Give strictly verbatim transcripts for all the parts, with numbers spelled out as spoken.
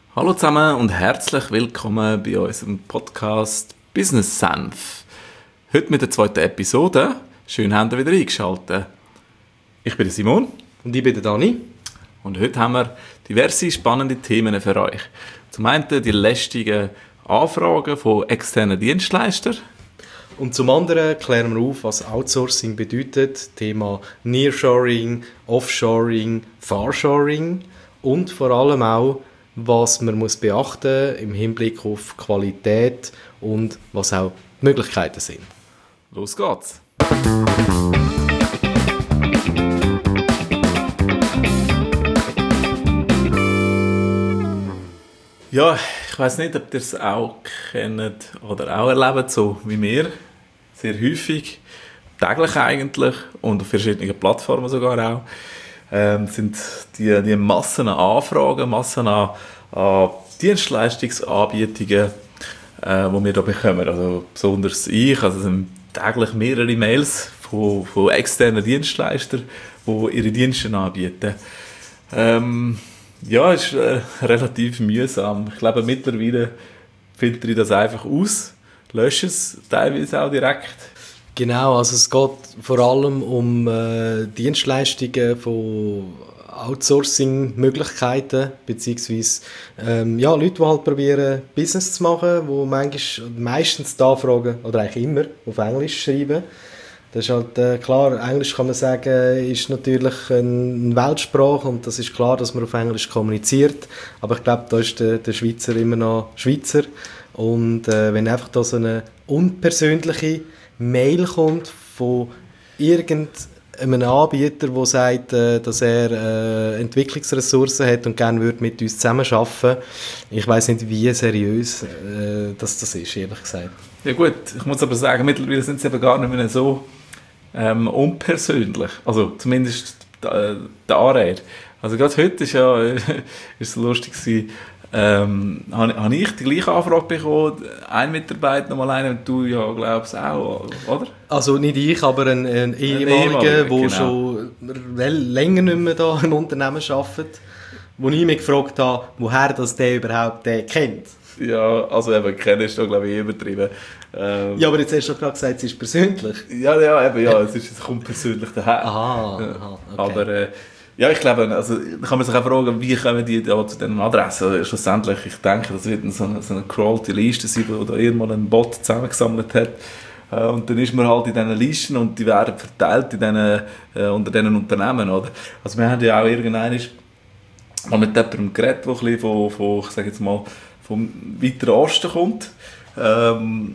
Hallo zusammen und herzlich willkommen bei unserem Podcast Business Senf. Heute mit der zweiten Episode. Schön, habt ihr wieder eingeschaltet. Ich bin der Simon. Und ich bin der Dani. Und heute haben wir diverse spannende Themen für euch. Zum einen die lästigen Anfragen von externen Dienstleistern. Und zum anderen klären wir auf, was Outsourcing bedeutet. Thema Nearshoring, Offshoring, Farshoring und vor allem auch, was man muss beachten im Hinblick auf Qualität und was auch die Möglichkeiten sind. Los geht's! Ja, ich weiss nicht, ob ihr es auch kennt oder auch erlebt, so wie wir. Sehr häufig, täglich eigentlich und auf verschiedenen Plattformen sogar auch. Ähm, sind die, die Massen an Anfragen, Massen an, an Dienstleistungsanbietungen, äh, die wir da bekommen. Also besonders ich, also es sind täglich mehrere Mails von, von externen Dienstleistern, die ihre Dienste anbieten. Ähm, ja, es ist äh, relativ mühsam. Ich glaube, mittlerweile filtere ich das einfach aus, lösche es teilweise auch direkt. Genau, also es geht vor allem um äh, Dienstleistungen von Outsourcing-Möglichkeiten, beziehungsweise ähm, ja, Leute, die halt probieren, Business zu machen, die manchmal, meistens die Anfragen, oder eigentlich immer, auf Englisch schreiben. Das ist halt äh, klar, Englisch kann man sagen, ist natürlich eine Weltsprache und das ist klar, dass man auf Englisch kommuniziert, aber ich glaube, da ist der, der Schweizer immer noch Schweizer und äh, wenn einfach da so eine unpersönliche Mail kommt von irgendeinem Anbieter, der sagt, äh, dass er äh, Entwicklungsressourcen hat und gerne würde mit uns zusammenarbeiten. Ich weiss nicht, wie seriös äh, das, das ist, ehrlich gesagt. Ja gut, ich muss aber sagen, mittlerweile sind sie eben gar nicht mehr so ähm, unpersönlich. Also zumindest äh, der Anrede. Also gerade heute ist ja ist es lustig gewesen, Ähm, habe, habe ich die gleiche Anfrage bekommen, ein Mitarbeiter, nochmal einen, und du ja glaubst auch, oder? Also nicht ich, aber ein, ein ehemaliger, der genau. schon länger nicht mehr da im Unternehmen arbeitet, wo ich mich gefragt habe, woher das der überhaupt den kennt. Ja, also eben, kennen ist da glaube ich übertrieben. Ähm, ja, aber jetzt hast du doch gerade gesagt, es ist persönlich. Ja, ja, eben, ja, es, ist, es kommt persönlich daher. Aha, aha okay. Aber äh, ja, ich glaube, also, da kann man sich auch fragen, wie kommen die da zu diesen Adressen? Also, schlussendlich, ich denke, das wird so eine, so eine crawlte Liste sein, wo da irgendwann ein Bot zusammengesammelt hat. Äh, und dann ist man halt in diesen Listen und die werden verteilt in diesen, äh, unter diesen Unternehmen. Oder? Also wir haben ja auch irgendwann mal mit jemandem geredet, der ein bisschen von, von, ich sage jetzt mal, vom weiteren Osten kommt. Ähm,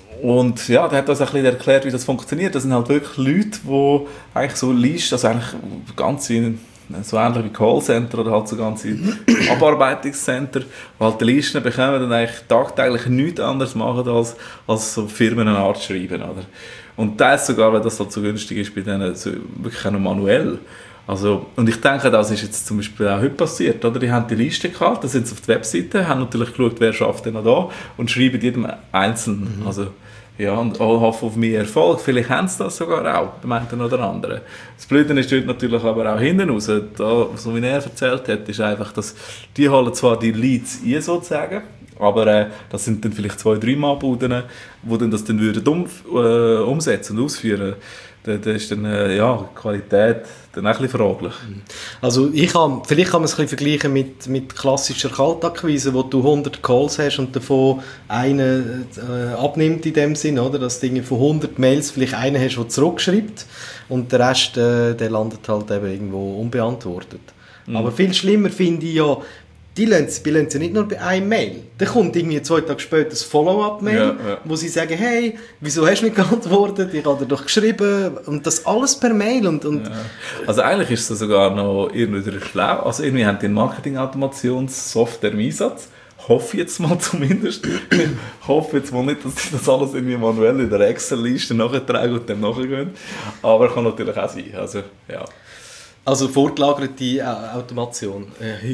Und ja, der hat uns ein bisschen erklärt, wie das funktioniert. Das sind halt wirklich Leute, die eigentlich so Listen, also eigentlich ganz wie, so ähnlich wie Callcenter oder halt so ganze Abarbeitungscenter, die halt die Listen bekommen und eigentlich tagtäglich nichts anderes machen, als, als so Firmen eine Art schreiben. Oder? Und das sogar, weil das halt so günstig ist, bei denen so wirklich auch noch manuell. Also, und ich denke, das ist jetzt zum Beispiel auch heute passiert. Oder? Die haben die Liste gehabt, dann sind sie auf der Webseite, haben natürlich geschaut, wer schafft denn noch da und schreiben jedem Einzelnen. Mhm. Also, ja, und auch hoffen auf mehr Erfolg. Vielleicht haben sie das sogar auch, beim einen oder anderen. Das Blöde ist dort natürlich aber auch hinten raus. Da, so wie er erzählt hat, ist einfach, dass die holen zwar die Leads ein, sozusagen, aber äh, das sind dann vielleicht zwei, drei Mann-Buden, die dann das dann würden um, äh, umsetzen und ausführen. Da, da ist dann äh, ja, die Qualität dann auch ein bisschen fraglich. Also ich kann, vielleicht kann man es ein bisschen vergleichen mit, mit klassischer Kaltakquise, wo du hundert Calls hast und davon einen äh, abnimmt in dem Sinn, oder? Dass du von hundert Mails vielleicht einen hast, der zurückschreibt und der Rest äh, der landet halt eben irgendwo unbeantwortet. Mhm. Aber viel schlimmer finde ich ja, die lassen sie nicht nur bei einem Mail. Dann kommt irgendwie zwei Tage später ein Follow-up-Mail, ja, ja. wo sie sagen, hey, wieso hast du nicht geantwortet? Ich habe dir doch geschrieben. Und das alles per Mail. Und, und ja. Also eigentlich ist es sogar noch irgendwie schlau. Also irgendwie haben die eine Marketing-Automationssoftware im Einsatz. Hoffe jetzt mal zumindest. Ich hoffe jetzt mal nicht, dass sie das alles irgendwie manuell in der Excel-Liste nachtragen und dann nachgehen. Aber kann natürlich auch sein. Also, ja. Also fortgelagerte Automation.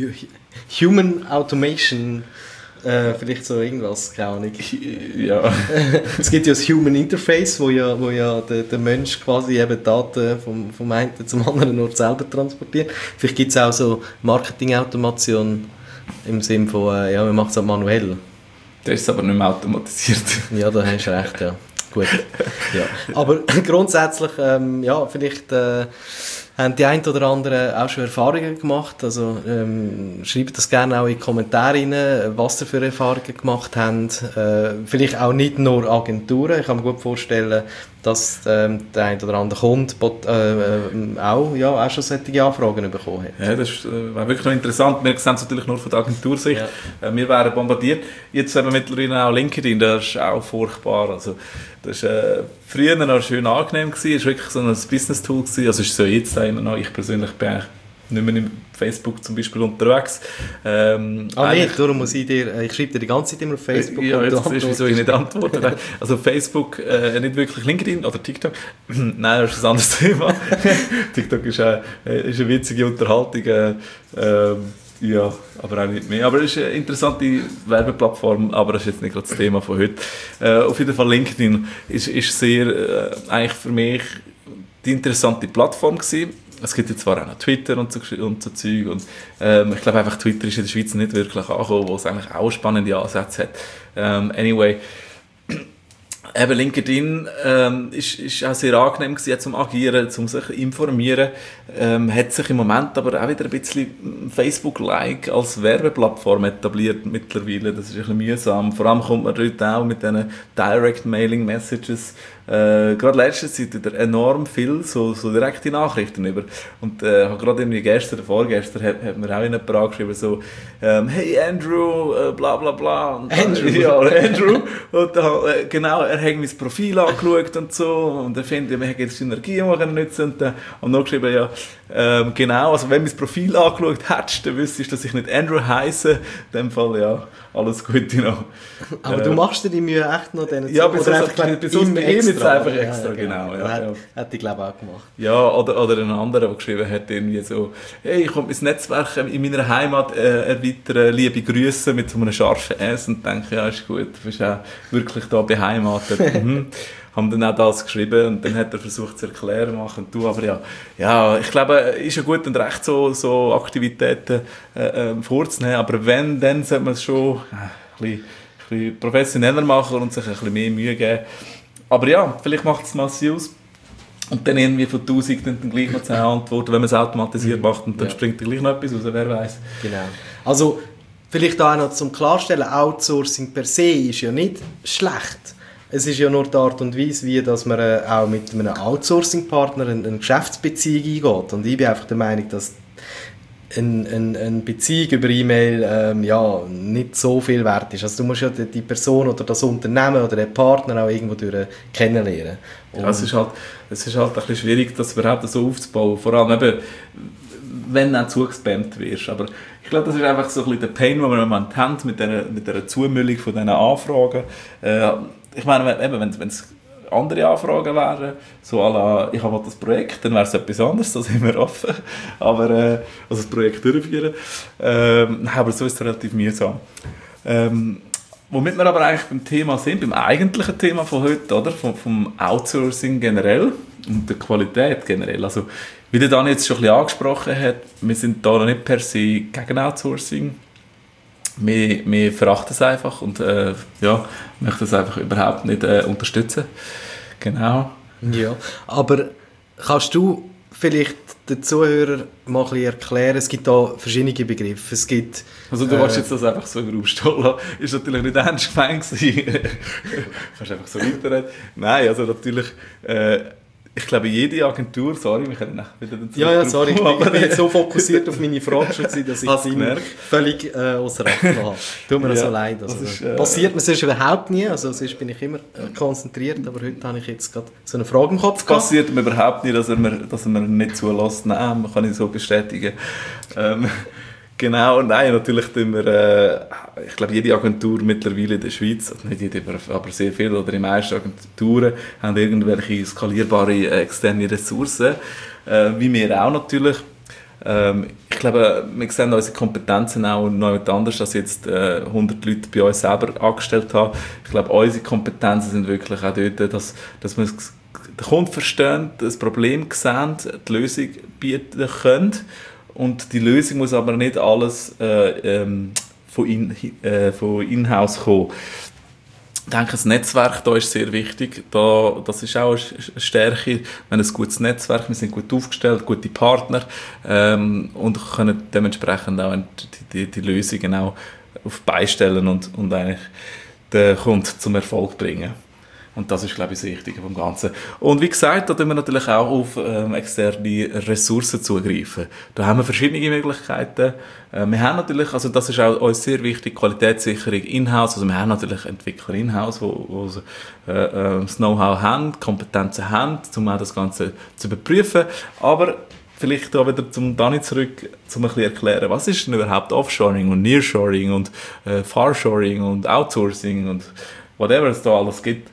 Human Automation. Äh, vielleicht so irgendwas, keine Ahnung. Ja. Es gibt ja das Human Interface, wo ja, wo ja der, der Mensch quasi eben Daten vom, vom einen zum anderen Ort selber transportiert. Vielleicht gibt es auch so Marketing-Automation, Im Sinne von, äh, ja, man macht es halt manuell. Das ist aber nicht mehr automatisiert. Ja, da hast du recht, ja. Gut. Ja. Aber grundsätzlich, ähm, ja, vielleicht äh, haben die einen oder anderen auch schon Erfahrungen gemacht. Also ähm, schreibt das gerne auch in die Kommentare rein, was ihr für Erfahrungen gemacht habt. Äh, vielleicht auch nicht nur Agenturen. Ich kann mir gut vorstellen, dass ähm, der ein oder andere Kunde äh, auch, ja, auch schon solche Anfragen bekommen hat. Ja, das ist äh, wirklich noch interessant. Wir sehen es natürlich nur von der Agentursicht. Ja. Äh, wir wären bombardiert. Jetzt haben wir mittlerweile auch LinkedIn, das ist auch furchtbar. Also, das war äh, früher noch schön angenehm gewesen. Es war wirklich so ein Business-Tool gewesen. Also ist so jetzt einer noch. Ich persönlich bin eigentlich nicht mehr in Facebook zum Beispiel unterwegs. Ähm, ah nicht, darum muss ich dir, ich schreibe dir die ganze Zeit immer auf Facebook. Ja, jetzt ist wieso ich nicht antworte. Also Facebook, äh, nicht wirklich LinkedIn oder TikTok. Nein, das ist ein anderes Thema. TikTok ist, äh, ist eine witzige Unterhaltung. Äh, äh, ja, aber auch nicht mehr. Aber es ist eine interessante Werbeplattform, aber das ist jetzt nicht gerade das Thema von heute. Äh, auf jeden Fall LinkedIn ist, ist sehr, äh, eigentlich für mich die interessante Plattform gewesen. Es gibt jetzt zwar auch noch Twitter und so, und so Zeug und ähm, ich glaube einfach Twitter ist in der Schweiz nicht wirklich angekommen, wo es eigentlich auch spannende Ansätze hat. Ähm, anyway, eben LinkedIn ähm, ist, ist auch sehr angenehm gewesen, zum Agieren, zum sich informieren, ähm, hat sich im Moment aber auch wieder ein bisschen Facebook-like als Werbeplattform etabliert mittlerweile. Das ist ein bisschen mühsam. Vor allem kommt man dort auch mit diesen Direct-Mailing-Messages Äh, gerade letzte Zeit wieder enorm viel so, so direkte Nachrichten über. Und äh, gerade irgendwie gestern oder vorgestern hat, hat mir auch jemand angeschrieben, so ähm, «Hey Andrew, äh, bla bla bla.» und, Andrew? Ja, Andrew. Und dann, äh, genau, er hat mein Profil angeschaut und so und er findet, wir haben jetzt Synergien nutzen und, äh, und noch geschrieben, ja, ähm, genau, also wenn du mein Profil angeschaut hättest, dann wüsstest du, dass ich nicht Andrew heisse. In dem Fall, ja, alles Gute noch. Aber äh, du machst dir die Mühe echt noch denen ja, bis einfach ihm jetzt einfach extra, ja, genau. Ja, ja, hat, ja. hat die, glaube ich, auch gemacht. Ja, oder, oder ein anderer, der geschrieben hat, irgendwie so, hey, ich komme mein Netzwerk in meiner Heimat äh, erweitern, liebe Grüße mit so einem scharfen S und denke, ja, ist gut, du bist auch wirklich da beheimatet. mhm. Haben dann auch das geschrieben und dann hat er versucht zu erklären, machen du, aber ja, ja, ich glaube, ist ja gut und recht, so, so Aktivitäten äh, äh, vorzunehmen, aber wenn, dann sollte man es schon äh, ein bisschen, ein bisschen professioneller machen und sich ein bisschen mehr Mühe geben. Aber ja, vielleicht macht es mal aus und dann irgendwie von tausend dann gleich noch zehn Antworten, wenn man es automatisiert macht und dann ja. springt dann gleich noch etwas raus, wer weiß. Genau. Also vielleicht auch noch zum Klarstellen, Outsourcing per se ist ja nicht schlecht. Es ist ja nur die Art und Weise, wie dass man äh, auch mit einem Outsourcing-Partner eine, eine Geschäftsbeziehung eingeht. Und ich bin einfach der Meinung, dass eine, eine, eine Beziehung über E-Mail ähm, ja, nicht so viel wert ist. Also du musst ja die, die Person oder das Unternehmen oder den Partner auch irgendwo durch kennenlernen. Ja, es ist halt, es ist halt ein bisschen schwierig, das überhaupt so aufzubauen. Vor allem eben, wenn du auch zugespammt wirst. Aber ich glaube, das ist einfach so ein bisschen der Pain, den wir im Moment haben mit dieser, mit dieser Zumüllung von diesen Anfragen. Äh, ich meine, wenn es wenn, andere Anfragen wären, so à la, ich habe das Projekt, dann wäre es etwas anderes, da sind wir offen. Aber, äh, also das Projekt durchführen. Ähm, aber so ist es relativ mühsam. Ähm, womit wir aber eigentlich beim Thema sind, beim eigentlichen Thema von heute, oder? Vom, vom Outsourcing generell und der Qualität generell. Also, wie der Dan jetzt schon ein bisschen angesprochen hat, wir sind da noch nicht per se gegen Outsourcing. Wir, wir verachten es einfach und äh, ja, möchten es einfach überhaupt nicht äh, unterstützen. Genau. Ja, aber kannst du vielleicht den Zuhörern mal ein bisschen erklären, es gibt da verschiedene Begriffe. Es gibt, also du äh, willst jetzt das einfach so im Raum stehen lassen. Ist natürlich nicht ernst gemeint gewesen. Du kannst einfach so weiterreden. Nein, also natürlich... Äh, ich glaube, jede Agentur, sorry, wir können nachher wieder dazu Ja, ja, sorry, ich bin, ich bin jetzt so fokussiert auf meine Frage schon gewesen, dass ich es völlig äh, außer Acht habe. Tut mir ja, so leid. Also, ist, äh, passiert mir sonst überhaupt nie, also sonst bin ich immer äh, konzentriert, aber heute habe ich jetzt gerade so eine Frage im Kopf gehabt. Passiert mir überhaupt nicht, dass er mir, dass er mir nicht zulässt. Nein, man kann ich so bestätigen. Ähm, Genau, nein, natürlich tun wir, äh, ich glaube, jede Agentur mittlerweile in der Schweiz, also nicht jede, aber sehr viele oder die meisten Agenturen haben irgendwelche skalierbare äh, externe Ressourcen, äh, wie wir auch natürlich. Ähm, ich glaube, wir sehen unsere Kompetenzen auch noch nicht anders, als jetzt äh, hundert Leute bei uns selber angestellt haben. Ich glaube, unsere Kompetenzen sind wirklich auch dort, dass, dass wir den Kunden verstehen, das Problem sehen, die Lösung bieten können. und die Lösung muss aber nicht alles äh, ähm, von, in, äh, von in-house kommen. Ich denke, das Netzwerk da ist sehr wichtig. Da, das ist auch eine Stärke. Wir haben ein gutes Netzwerk, wir sind gut aufgestellt, gute Partner ähm, und können dementsprechend auch die, die, die Lösungen auch auf beistellen und, und eigentlich den Kunden zum Erfolg bringen. Und das ist, glaube ich, das Wichtige vom Ganzen. Und wie gesagt, da tun wir natürlich auch auf ähm, externe Ressourcen zugreifen. Da haben wir verschiedene Möglichkeiten. Äh, wir haben natürlich, also das ist auch uns sehr wichtig, Qualitätssicherung in-house. Also wir haben natürlich Entwickler in-house, die, die äh, äh, das Know-how haben, Kompetenzen haben, um auch das Ganze zu überprüfen. Aber vielleicht auch wieder zum Dani zurück, um ein bisschen erklären, was ist denn überhaupt Offshoring und Nearshoring und äh, Farshoring und Outsourcing und whatever es da alles gibt.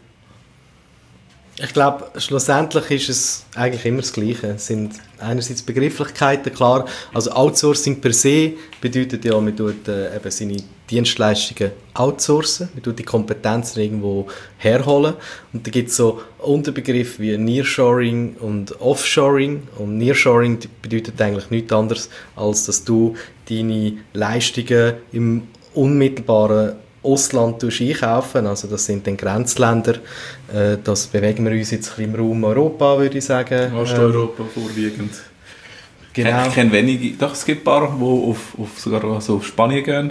Ich glaube, schlussendlich ist es eigentlich immer das Gleiche. Es sind einerseits Begrifflichkeiten, klar. Also Outsourcing per se bedeutet ja, man tut äh, eben seine Dienstleistungen outsourcen, man tut die Kompetenzen irgendwo herholen. Und da gibt es so Unterbegriffe wie Nearshoring und Offshoring. Und Nearshoring bedeutet eigentlich nichts anderes, als dass du deine Leistungen im unmittelbaren Ausland einkaufen, also das sind dann Grenzländer, äh, das bewegen wir uns jetzt im Raum Europa, würde ich sagen. Osteuropa ähm, vorwiegend. Genau. Ich kenne wenige, doch es gibt ein paar, die auf, auf, sogar also auf Spanien gehen,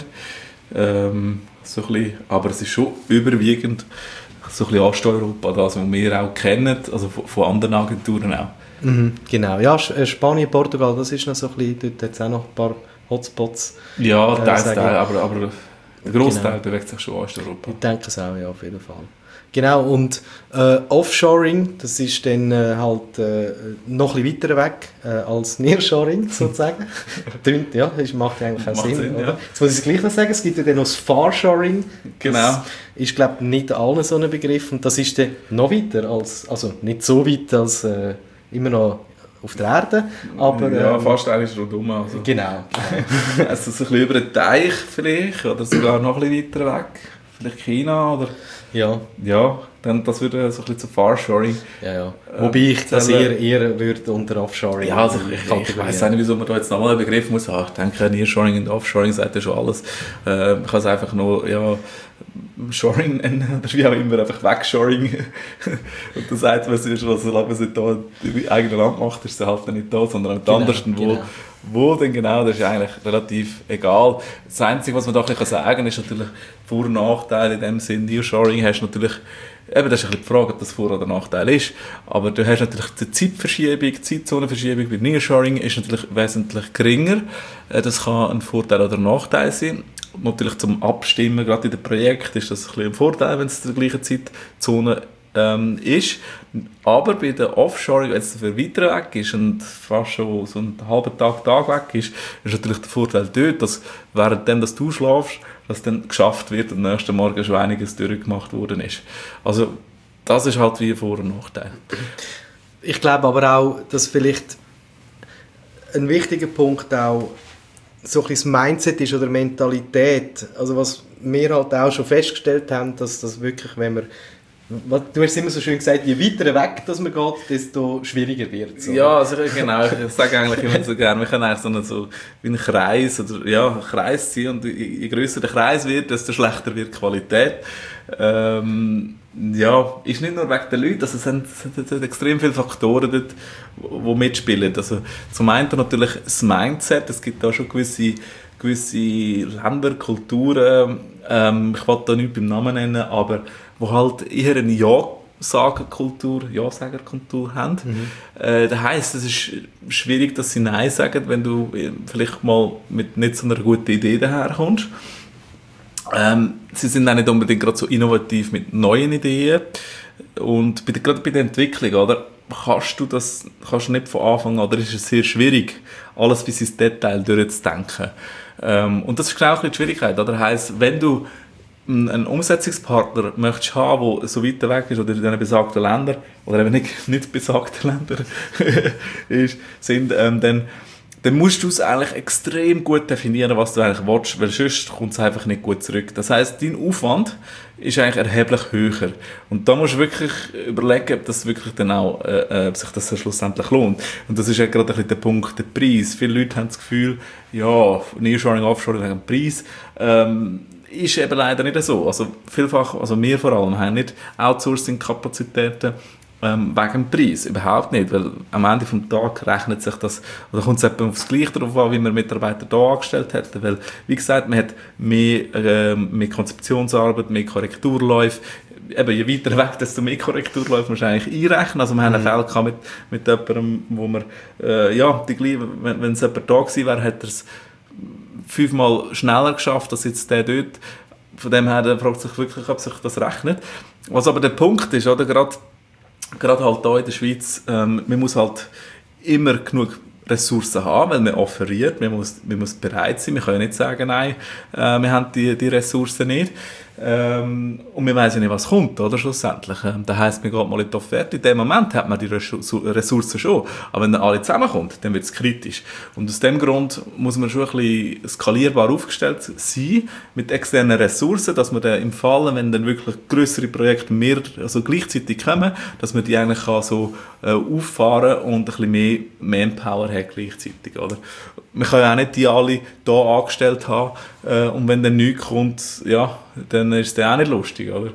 ähm, so ein bisschen, aber es ist schon überwiegend so ein bisschen Osteuropa, das, was wir auch kennen, also von, von anderen Agenturen auch. Mhm, genau, ja, Spanien, Portugal, das ist noch so ein bisschen, dort hat es auch noch ein paar Hotspots. Ja, äh, teils, teils, aber, aber der Großteil genau. bewegt sich schon in Osteuropa. Ich denke es auch, ja, auf jeden Fall. Genau, und äh, Offshoring, das ist dann äh, halt äh, noch ein bisschen weiter weg äh, als Nearshoring, sozusagen. Tönt, ja, das macht eigentlich auch macht Sinn. Sinn, oder? ja. Jetzt muss ich es gleich noch sagen, es gibt ja dann noch das Farshoring. Genau. Das ist, glaube ich, nicht allen so ein Begriff und das ist dann noch weiter, als, also nicht so weit als äh, immer noch auf der Erde, aber... Ja, ähm, fast eigentlich rundum. Also. Genau. Also so ein bisschen über den Teich vielleicht, oder sogar noch ein bisschen weiter weg. Vielleicht China, oder... Ja. Ja, dann, das würde so ein bisschen zu Farshoring. Ja, ja. Wobei ich das eher, eher würde unter Offshoring... Ja, also ich, ich, ich weiss auch nicht, wieso man da jetzt nochmal einen Begriff muss haben. Ich denke, Nearshoring und Offshoring sagt ja schon alles. Äh, man kann es einfach nur, ja... Shoring nennen, oder wie auch immer, einfach Wegshoring. Und dann sagt man sich, was solange man es nicht da im eigenen Land macht, ist es halt nicht da, sondern am anderen, genau. wo, wo denn genau, das ist eigentlich relativ egal. Das Einzige, was man da ein bisschen sagen kann, ist natürlich Vor- und Nachteile in dem Sinn. Nearshoring hast du natürlich, eben, das ist ein bisschen die Frage, ob das Vor- oder Nachteil ist, aber du hast natürlich die Zeitverschiebung, die Zeitzonenverschiebung bei Nearshoring ist natürlich wesentlich geringer. Das kann ein Vorteil oder ein Nachteil sein. Natürlich zum Abstimmen, gerade in den Projekten, ist das ein bisschen ein Vorteil, wenn es in der gleichen Zeitzone ähm, ist. Aber bei der Offshoring, wenn es dafür weiter weg ist und fast schon so einen halben Tag, Tag weg ist, ist natürlich der Vorteil dort, dass währenddem dass du schlafst, dass dann geschafft wird und am nächsten Morgen schon einiges durchgemacht worden ist. Also das ist halt wie ein Vor- und Nachteil. Ich glaube aber auch, dass vielleicht ein wichtiger Punkt auch so ein bisschen das Mindset ist oder Mentalität. Also was wir halt auch schon festgestellt haben, dass das wirklich, wenn man, du hast immer so schön gesagt, je weiter weg dass man geht, desto schwieriger wird es. Ja, also genau, ich sage eigentlich immer so gerne, wir können eigentlich so, eine, so wie ein Kreis oder ja, ein Kreis ziehen und je, je grösser der Kreis wird, desto schlechter wird die Qualität. Ähm, ja, ist nicht nur wegen der Leute, also es sind, es sind extrem viele Faktoren dort, die mitspielen. Also zum einen natürlich das Mindset, es gibt da schon gewisse, gewisse Länder, Kulturen, ähm, ich will da nicht beim Namen nennen, aber wo halt eher eine Ja-Sager-Kultur, Ja-Sager-Kultur haben. Mhm. Äh, das heisst, es ist schwierig, dass sie Nein sagen, wenn du vielleicht mal mit nicht so einer guten Idee daherkommst. Ähm, sie sind auch nicht unbedingt gerade so innovativ mit neuen Ideen und bei der, gerade bei der Entwicklung, oder, kannst du das kannst du nicht von Anfang an, oder ist es sehr schwierig, alles bis ins Detail durchzudenken. Ähm, und das ist genau die Schwierigkeit, oder? Heisst, wenn du einen Umsetzungspartner möchtest haben, der so weit weg ist oder in diesen besagten Ländern oder eben nicht, nicht besagten Ländern ist, sind, ähm, dann dann musst du es eigentlich extrem gut definieren, was du eigentlich willst, weil sonst kommt es einfach nicht gut zurück. Das heisst, dein Aufwand ist eigentlich erheblich höher. Und da musst du wirklich überlegen, ob das wirklich dann auch, äh, ob sich das schlussendlich lohnt. Und das ist ja gerade ein bisschen der Punkt, der Preis. Viele Leute haben das Gefühl, ja, Nearshoring, Offshoring wegen dem Preis, ähm, ist eben leider nicht so. Also vielfach, also wir vor allem, haben nicht Outsourcing-Kapazitäten ähm, wegen dem Preis. Überhaupt nicht, weil am Ende des Tages rechnet sich das, oder kommt es etwa aufs Gleiche darauf an, wie man Mitarbeiter hier angestellt hätten. Weil, wie gesagt, man hat mehr, äh, mehr Konzeptionsarbeit, mehr Korrekturläufe. Eben, je weiter weg, desto mehr Korrekturläufe muss man eigentlich einrechnen. Also wir haben mhm. einen Fall mit, mit jemandem, wo man, äh, ja, die, wenn, wenn es jemand da gewesen wäre, hat er es fünfmal schneller geschafft als jetzt der dort. Von dem her der fragt sich wirklich, ob sich das rechnet. Was aber der Punkt ist, oder, gerade, gerade halt hier in der Schweiz, ähm, man muss halt immer genug Ressourcen haben, weil man offeriert, man muss, man muss bereit sein, wir können nicht sagen, nein, äh, wir haben die, die Ressourcen nicht. Ähm, und wir wissen ja nicht, was kommt, oder, schlussendlich. Ähm, das heisst, man geht mal in die Offerte. In dem Moment hat man die Ressourcen schon. Aber wenn dann alle zusammenkommt, dann wird es kritisch. Und aus dem Grund muss man schon ein bisschen skalierbar aufgestellt sein, mit externen Ressourcen, dass man dann im Fall, wenn dann wirklich grössere Projekte mehr, also gleichzeitig kommen, dass man die eigentlich kann so äh, auffahren und ein bisschen mehr Manpower hat gleichzeitig, oder? Man kann ja auch nicht die alle hier angestellt haben, äh, und wenn dann nichts kommt, ja, dann ist es dann auch nicht lustig, oder?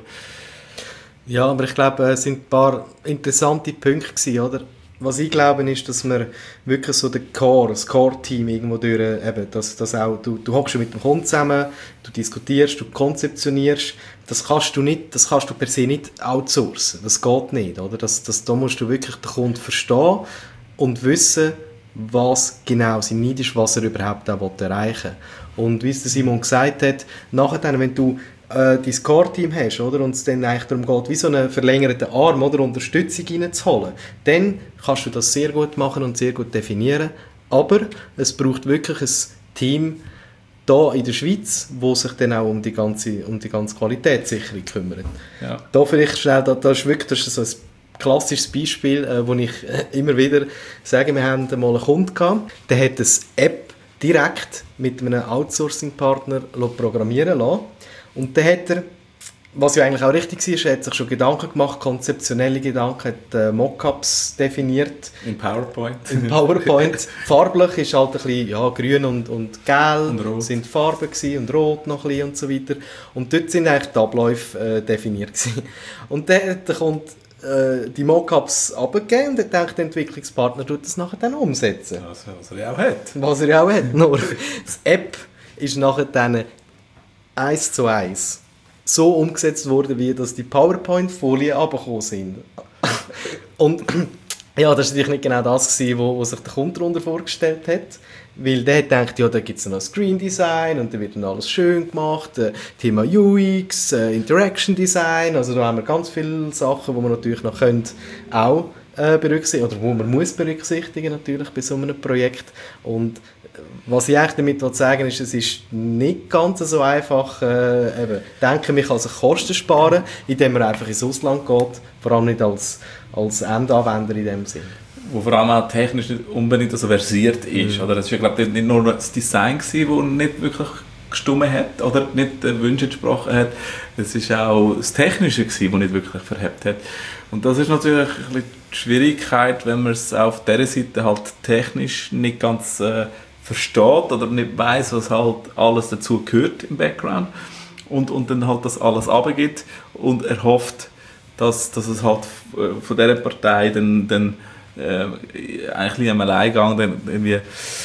Ja, aber ich glaube, es sind ein paar interessante Punkte gewesen, oder? Was ich glaube, ist, dass man wirklich so den Core, das Core-Team irgendwo durch, eben, dass, dass auch, du, du hockst mit dem Kunden zusammen, du diskutierst, du konzeptionierst, das kannst du nicht, das kannst du per se nicht outsourcen, das geht nicht, oder? Das, das, da musst du wirklich den Kunden verstehen und wissen, was genau sein Need ist, was er überhaupt auch erreichen will. Und wie es der Simon gesagt hat, nachher dann, wenn du äh, dein Core-Team hast, oder, und es dann eigentlich darum geht, wie so einen verlängerten Arm oder Unterstützung reinzuholen, dann kannst du das sehr gut machen und sehr gut definieren. Aber es braucht wirklich ein Team hier in der Schweiz, wo sich dann auch um die ganze, um die ganze Qualitätssicherung kümmert. Ja. Da vielleicht schnell, da, da ist wirklich, das ist so ein klassisches Beispiel, äh, wo ich äh, immer wieder sage, wir haben mal einen Kunden gehabt, der hat eine App direkt mit einem Outsourcing-Partner programmieren lassen. Und dann hat er, was ja eigentlich auch richtig ist, er hat sich schon Gedanken gemacht, konzeptionelle Gedanken, hat äh, Mockups definiert. In PowerPoint. In PowerPoint. Farblich ist halt ein bisschen, ja, grün und, und gelb und rot. Sind Farben gewesen, und rot noch ein bisschen und so weiter. Und dort sind eigentlich die Abläufe äh, definiert gewesen. Und dann hat der Kunde die Mockups abgegeben und dann denkt der Entwicklungspartner, tut das nachher dann umsetzen. Also, was er ja auch hat. Was er ja auch hat. Nur, das App ist nachher dann eins zu eins so umgesetzt worden, wie dass die PowerPoint-Folien abgekommen sind. Und ja, das war natürlich nicht genau das, was sich der Kunde darunter vorgestellt hat. Weil der hat gedacht, ja, da gibt es noch Screen Design und da wird dann alles schön gemacht. Äh, Thema U X, äh, Interaction Design, also da haben wir ganz viele Sachen, die man natürlich noch können, auch äh, berücksichtigen, oder wo man muss berücksichtigen natürlich bei so einem Projekt. Und was ich eigentlich damit sagen will, ist, es ist nicht ganz so einfach, äh, eben, denke ich, kann sich Kosten sparen, indem man einfach ins Ausland geht, vor allem nicht als, als Endanwender in dem Sinn. Wo vor allem auch technisch nicht unbedingt so versiert ist. Mhm. Oder? Das war, glaube ich, nicht nur das Design, das nicht wirklich gestimmt hat oder nicht den Wünschen entsprochen hat. Es war auch das Technische, das nicht wirklich verhebt hat. Und das ist natürlich ein bisschen die Schwierigkeit, wenn man es auf dieser Seite halt technisch nicht ganz äh, versteht oder nicht weiss, was halt alles dazu gehört im Background. Und, und dann halt das alles runtergibt und erhofft, dass, dass es halt von dieser Partei dann, dann äh, eigentlich am Alleingang dann irgendwie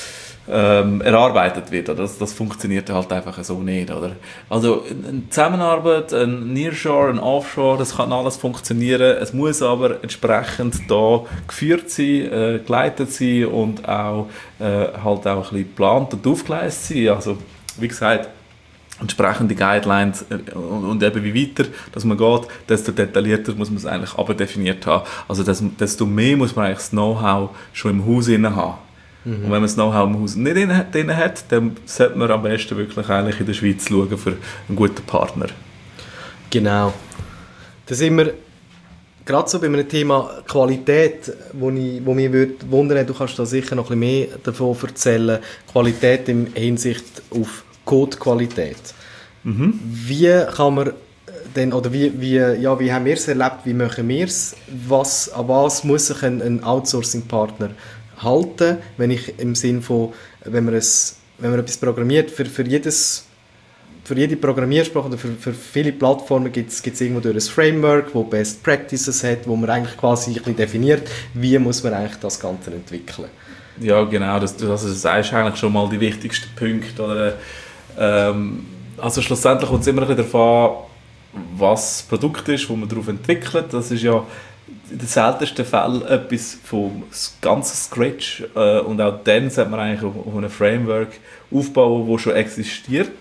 ähm, erarbeitet wird. Oder? Das, das funktioniert halt einfach so nicht. Oder? Also eine Zusammenarbeit, ein Nearshore, ein Offshore, das kann alles funktionieren. Es muss aber entsprechend da geführt sein, äh, geleitet sein und auch, äh, halt auch ein bisschen geplant und aufgeleistet sein. Also wie gesagt, entsprechende Guidelines und, und eben wie weiter dass man geht, desto detaillierter muss man es eigentlich abdefiniert haben. Also desto mehr muss man eigentlich das Know-how schon im Haus drin haben. Mhm. Und wenn man das Know-how im Haus nicht drin hat, dann sollte man am besten wirklich eigentlich in der Schweiz schauen für einen guten Partner. Genau. Da sind wir gerade so bei einem Thema Qualität, wo, ich, wo mich würde wundern, du kannst da sicher noch ein bisschen mehr davon erzählen, Qualität in Hinsicht auf Codequalität. Mhm. Wie kann man denn, oder wie, wie, ja, wie haben wir es erlebt, wie machen wir es, was, an was muss sich ein, ein Outsourcing-Partner halten, wenn ich im Sinn von, wenn man, es, wenn man etwas programmiert, für, für jedes Für jede Programmiersprache oder für, für viele Plattformen gibt es irgendwo durch ein Framework, das Best Practices hat, wo man eigentlich quasi ein bisschen definiert, wie muss man eigentlich das Ganze entwickeln. Ja, genau, das, das, das ist eigentlich schon mal die wichtigsten Punkte. Oder, ähm, also schlussendlich kommt es immer ein bisschen darauf an, was das Produkt ist, das man darauf entwickelt. Das ist ja in den seltensten Fällen etwas vom ganzen Scratch, äh, und auch dann sollte man eigentlich auf, auf einem Framework aufbauen, das schon existiert.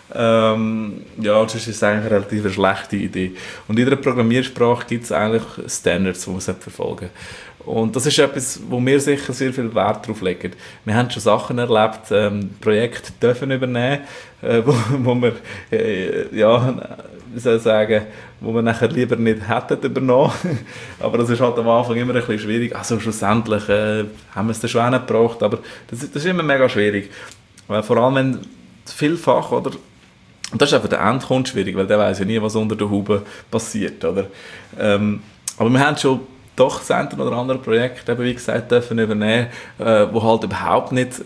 Ähm, ja, das ist eigentlich eine relativ schlechte Idee. Und in jeder Programmiersprache gibt es eigentlich Standards, die man verfolgen sollte. Und das ist etwas, wo wir sicher sehr viel Wert drauf legen. Wir haben schon Sachen erlebt, ähm, Projekte dürfen übernehmen, äh, wo, wo wir, äh, ja, wie soll ich sagen, wo wir nachher lieber nicht hätten übernommen. Aber das ist halt am Anfang immer ein bisschen schwierig. Also schlussendlich äh, haben wir es dann schon gebraucht, aber das, das ist immer mega schwierig. Weil vor allem, wenn vielfach, oder, und das ist auch für den Endkunden schwierig, weil der weiß ja nie, was unter der Haube passiert, oder? Ähm, aber wir haben schon doch das eine oder andere Projekt, eben wie gesagt, dürfen übernehmen, äh, wo halt überhaupt nicht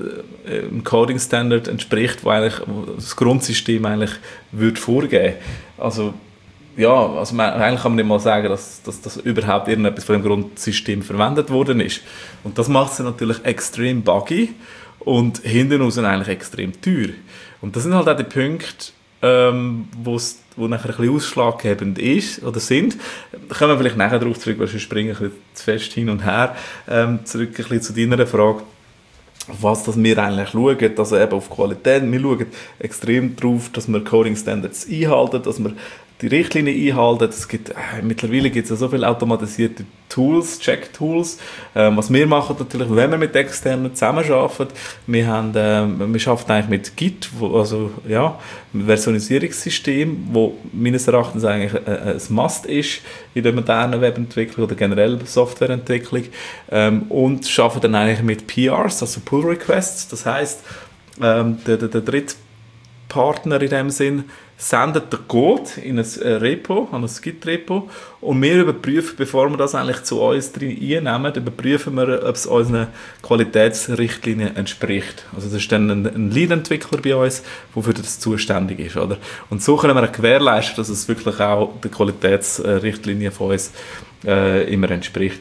äh, einem Coding-Standard entspricht, wo eigentlich wo das Grundsystem eigentlich würde vorgeben. Also ja, also man, eigentlich kann man nicht mal sagen, dass, dass, dass überhaupt irgendetwas von dem Grundsystem verwendet worden ist. Und das macht es natürlich extrem buggy und hinten raus eigentlich extrem teuer. Und das sind halt auch die Punkte, ähm, wo's, wo nachher ein bisschen ausschlaggebend ist oder sind. Da kommen wir vielleicht nachher darauf zurück, weil wir springen ein bisschen zu fest hin und her. Ähm, zurück ein bisschen zu deiner Frage, auf was das wir eigentlich schauen, also eben auf Qualität. Wir schauen extrem darauf, dass wir Coding-Standards einhalten, dass wir die Richtlinie einhalten. Es gibt, äh, mittlerweile gibt es ja so viele automatisierte Tools, Check-Tools. Ähm, was wir machen natürlich, wenn wir mit Externen zusammenarbeiten, wir, haben, ähm, wir arbeiten eigentlich mit Git, wo, also ja, ein Versionisierungssystem, das meines Erachtens eigentlich äh, ein Must ist in der modernen Webentwicklung oder generell Softwareentwicklung. Ähm, und arbeiten dann eigentlich mit P Rs, also Pull Requests. Das heisst, ähm, der, der, der dritte Partner in dem Sinn sendet den Code in ein Repo, an ein Git-Repo, und wir überprüfen, bevor wir das eigentlich zu uns drin einnehmen, überprüfen wir, ob es unseren Qualitätsrichtlinien entspricht. Also das ist dann ein, ein Lead-Entwickler bei uns, der für das zuständig ist, oder? Und so können wir gewährleisten, dass es wirklich auch der Qualitätsrichtlinie von uns äh, immer entspricht.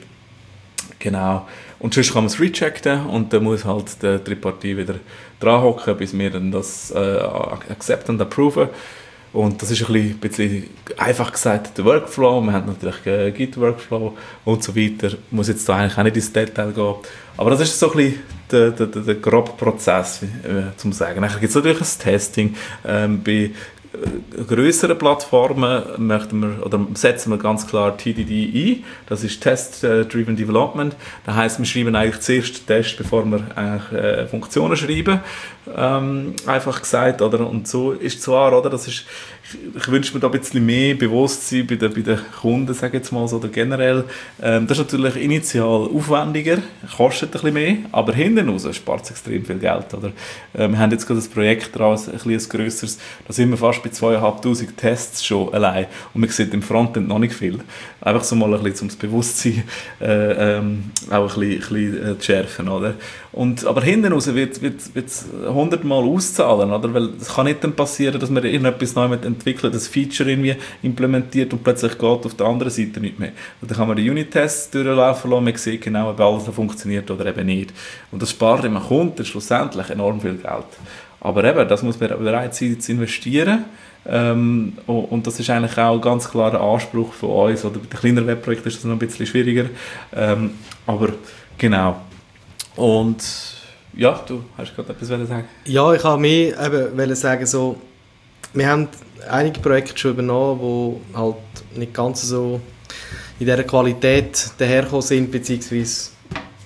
Genau. Und sonst kann man es rechecken und dann muss halt die dritte Partie wieder dran hocken, bis wir dann das äh, accepten und approven. Und das ist ein bisschen einfach gesagt der Workflow. Wir haben natürlich äh, Git-Workflow und so weiter. Ich muss jetzt da eigentlich auch nicht ins Detail gehen. Aber das ist so ein bisschen der, der, der, der grobe Prozess, äh, zum sagen. Dann gibt es natürlich ein Testing. Ähm, bei grösseren Plattformen möchten wir, oder setzen wir ganz klar T D D ein. Das ist Test-Driven Development. Das heisst, wir schreiben eigentlich zuerst Tests, bevor wir eigentlich, äh, Funktionen schreiben. Ähm, einfach gesagt, oder? Und so ist zwar, oder? Das ist, ich, ich wünsche mir da ein bisschen mehr Bewusstsein bei den, bei den Kunden, sage ich jetzt mal so, oder generell. Ähm, das ist natürlich initial aufwendiger, kostet ein bisschen mehr, aber hinten raus spart es extrem viel Geld, oder? Ähm, wir haben jetzt gerade ein Projekt dran, ein bisschen grösseres, da sind wir fast bei zweitausendfünfhundert Tests schon allein und man sieht im Frontend noch nicht viel. Einfach so mal ein bisschen um das Bewusstsein äh, ähm, auch ein bisschen, ein bisschen äh, zu schärfen, oder? Und, aber hinten raus wird es hundertmal auszahlen, oder? Weil es kann nicht dann passieren, dass man irgendetwas neu entwickelt, das Feature irgendwie implementiert und plötzlich geht auf der anderen Seite nicht mehr. Und dann kann man die Unit-Tests durchlaufen lassen, man sieht genau, ob alles funktioniert oder eben nicht. Und das spart dem Kunden schlussendlich enorm viel Geld. Aber eben, das muss man bereit sein zu investieren. Ähm, und das ist eigentlich auch ein ganz klarer Anspruch von uns. Oder bei den kleineren Webprojekten ist das noch ein bisschen schwieriger. Ähm, aber genau. Und ja, du hast gerade etwas sagen. Ja, ich habe mir eben sagen, so, wir haben einige Projekte schon übernommen, die halt nicht ganz so in dieser Qualität dahergekommen sind, beziehungsweise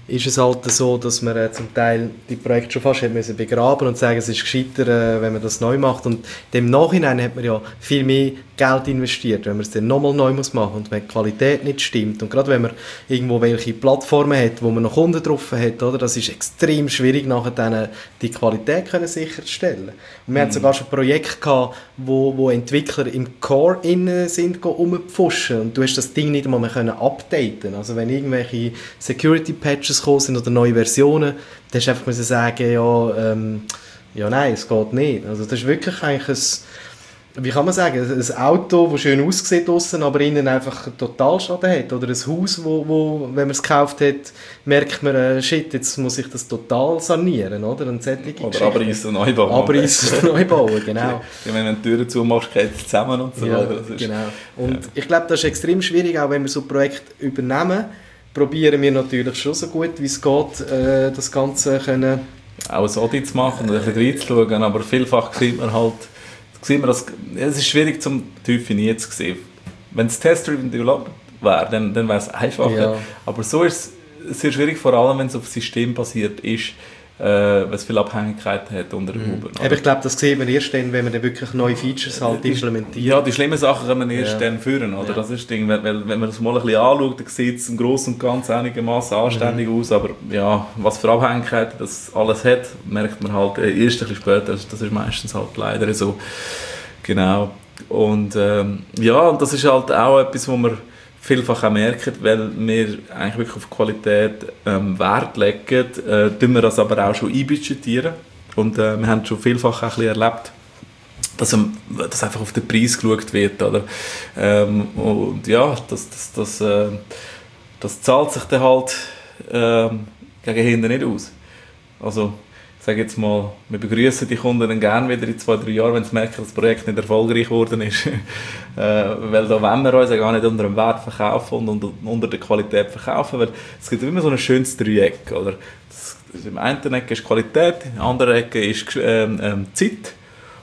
ist es halt so, dass man äh, zum Teil die Projekte schon fast hat müssen begraben und sagen, es ist gescheiter, äh, wenn man das neu macht. Und dem Nachhinein hat man ja viel mehr Geld investiert, wenn man es dann nochmal neu muss machen und wenn die Qualität nicht stimmt. Und gerade wenn man irgendwo welche Plattformen hat, wo man noch Kunden drauf hat, oder, das ist extrem schwierig, nachher dann die Qualität können sicherzustellen. Und wir mhm. hatten sogar schon Projekte gehabt, wo, wo Entwickler im Core innen sind, rumpfuschen und du hast das Ding nicht einmal mehr können updaten. Also wenn irgendwelche Security-Patches gekommen sind oder neue Versionen, dann hast du einfach müssen sagen, ja, ähm, ja nein, es geht nicht. Also das ist wirklich eigentlich ein, wie kann man sagen, ein Auto, das schön aussieht draussen, aber innen einfach einen Totalschaden hat. Oder ein Haus, wo, wo wenn man es gekauft hat, merkt man, äh, shit, jetzt muss ich das total sanieren, oder? Und oder abreißen und neu bauen. Abreißen und neu bauen, genau. Ja, wenn du die Türen zumachst, geht es zusammen und so ja, weiter. Genau. Und ja. ich glaube, das ist extrem schwierig, auch wenn wir so ein Projekt übernehmen, probieren wir natürlich schon so gut, wie es geht, äh, das Ganze können... Auch ein Audit zu machen und ein bisschen reinzuschauen, aber vielfach sieht man halt, sieht man das, es ist schwierig zum definieren zu sehen. Wenn es Test-Driven Development wäre, dann, dann wäre es einfacher, ja. aber so ist es sehr schwierig, vor allem wenn es auf System basiert ist, äh, weil es viele Abhängigkeiten hat unter dem mhm. Aber ich glaube, das sieht man erst dann, wenn man dann wirklich neue Features halt implementiert. Ja, die schlimmen Sachen kann man erst ja. dann führen, oder? Ja. Das ist das Ding, weil, weil, wenn man das mal ein bisschen anschaut, dann sieht es im Großen und Ganzen einigermaßen anständig mhm. aus, aber ja, was für Abhängigkeiten das alles hat, merkt man halt erst ein bisschen später, das ist meistens halt leider so. Genau. Und ähm, ja, und das ist halt auch etwas, wo man vielfach auch merken, weil wir eigentlich wirklich auf Qualität ähm, Wert legen, äh, tun wir das aber auch schon einbudgetieren. Und äh, wir haben schon vielfach auch ein bisschen erlebt, dass, ähm, dass einfach auf den Preis geschaut wird. Oder? Ähm, und ja, das, das, das, äh, das zahlt sich dann halt äh, gegen hinten nicht aus. Also, ich sage jetzt mal, wir begrüßen die Kunden dann gerne wieder in zwei, drei Jahren, wenn sie merken, dass das Projekt nicht erfolgreich geworden ist. äh, weil da wollen wir uns ja gar nicht unter dem Wert verkaufen und unter der Qualität verkaufen, weil es gibt immer so ein schönes Dreieck. Oder? Das, das im einen Ecke ist Qualität, in der anderen Ecke ist ähm, ähm, Zeit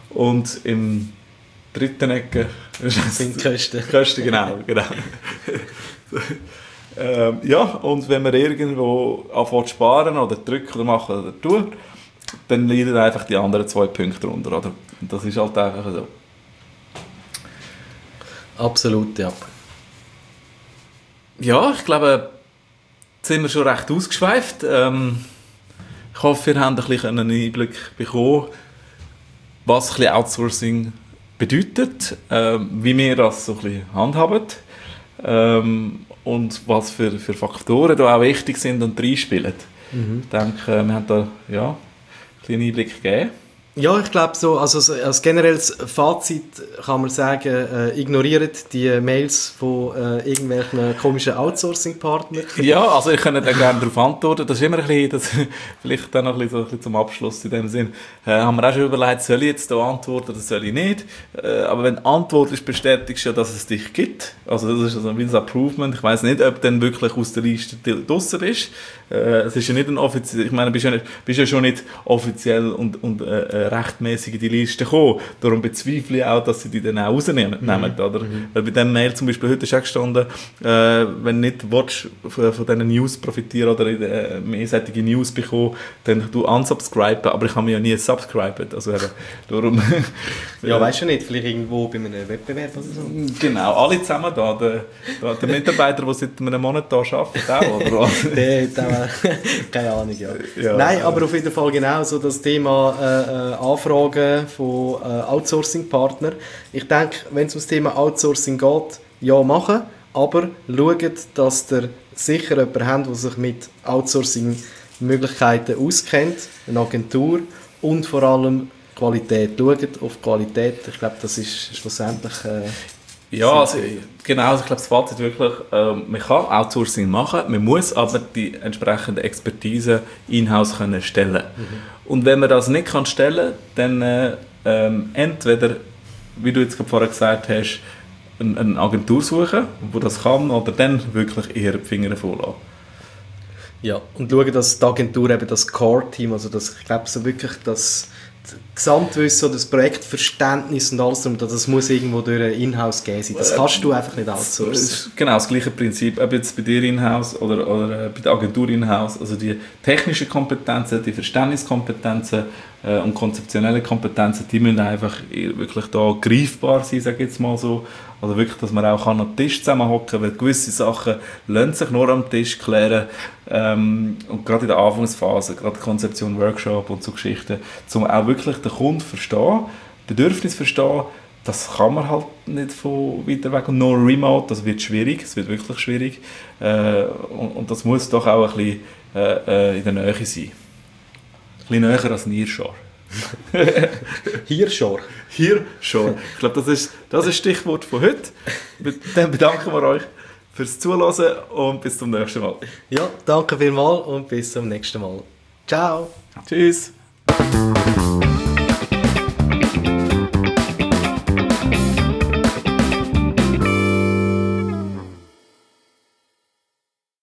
und im dritten Ecke sind Kosten. Kosten, genau. genau. ähm, ja, und wenn man irgendwo anfängt zu sparen oder drücken oder machen oder tun, dann leiden einfach die anderen zwei Punkte runter, oder? Das ist halt einfach so. Absolut, ja. Ja, ich glaube, jetzt sind wir schon recht ausgeschweift. Ähm, ich hoffe, wir haben ein bisschen einen Einblick bekommen, was ein bisschen Outsourcing bedeutet, ähm, wie wir das so ein bisschen handhaben ähm, und was für, für Faktoren da auch wichtig sind und reinspielen. Mhm. Ich denke, wir haben da ja, einen Einblick gegeben. Ja, ich glaube so, also als generelles Fazit kann man sagen, äh, ignoriert die Mails von äh, irgendwelchen komischen Outsourcing-Partnern. Ja, also ich könnte da gerne darauf antworten. Das ist immer ein bisschen, das, vielleicht dann noch ein bisschen, so ein bisschen zum Abschluss in dem Sinn. Äh, haben wir auch schon überlegt, soll ich jetzt da antworten oder soll ich nicht? Äh, aber wenn die Antwort ist, bestätigst du ja, dass es dich gibt. Also das ist also ein Approvement. Ich weiss nicht, ob du dann wirklich aus der Liste draussen bist. Äh, es ist ja nicht ein offiziell, ich meine, du bist ja, nicht, bist ja schon nicht offiziell und, und äh, rechtmäßig in die Liste gekommen. Darum bezweifle ich auch, dass sie die dann auch rausnehmen. Mhm. Oder? Mhm. Weil bei diesem Mail zum Beispiel heute ist auch gestanden, äh, wenn du nicht willst, von, von diesen News profitieren oder äh, mehr solche News bekommen, dann du unsubscriben, aber ich habe mich ja nie subscribed. Also, äh, darum, ja, weißt du nicht, vielleicht irgendwo bei einem Wettbewerb oder so? Genau, alle zusammen da. Der, der, der Mitarbeiter, der seit einem Monat da arbeitet, auch, oder was? der hat auch, keine Ahnung, ja. ja. Nein, aber auf jeden Fall genau so das Thema äh, Anfragen von äh, Outsourcing-Partnern. Ich denke, wenn es um das Thema Outsourcing geht, ja machen, aber schaut, dass ihr sicher jemanden habt, der sich mit Outsourcing-Möglichkeiten auskennt, eine Agentur und vor allem Qualität. Schaut auf Qualität, ich glaube, das ist schlussendlich... Äh, Ja, also, genau, also ich glaube, das Fazit wirklich, äh, man kann Outsourcing machen, man muss aber die entsprechende Expertise in-house können stellen. Mhm. Und wenn man das nicht kann stellen, dann äh, ähm, entweder, wie du jetzt vorher gesagt hast, eine, eine Agentur suchen, die das kann, oder dann wirklich eher die Finger vorlassen. Ja, und schauen, dass die Agentur eben das Core-Team, also das, ich glaube so wirklich, dass Gesamtwissen oder das Projektverständnis und alles drum, das muss irgendwo durch Inhouse gehen sein. Das kannst du einfach nicht outsourcen. Das ist genau das gleiche Prinzip, ob jetzt bei dir Inhouse oder, oder bei der Agentur Inhouse. Also die technischen Kompetenzen, die Verständniskompetenzen äh, und konzeptionelle Kompetenzen, die müssen einfach wirklich da greifbar sein, sage ich jetzt mal so. Also wirklich, dass man auch an den Tisch zusammenhocken kann, weil gewisse Sachen lassen sich nur am Tisch klären. Ähm, und gerade in der Anfangsphase, gerade Konzeption, Workshop und so Geschichten, um auch wirklich den Kunden verstehen, Bedürfnis verstehen, das kann man halt nicht von weiter weg. Und nur remote, das wird schwierig, es wird wirklich schwierig. Äh, und, und das muss doch auch ein bisschen äh, in der Nähe sein. Ein bisschen näher als Nearshore. Hier schon. Hier schon. Ich glaube, das ist das ist das Stichwort von heute. Dann bedanken wir euch fürs Zuhören und bis zum nächsten Mal. Ja, danke vielmals und bis zum nächsten Mal. Ciao. Tschüss.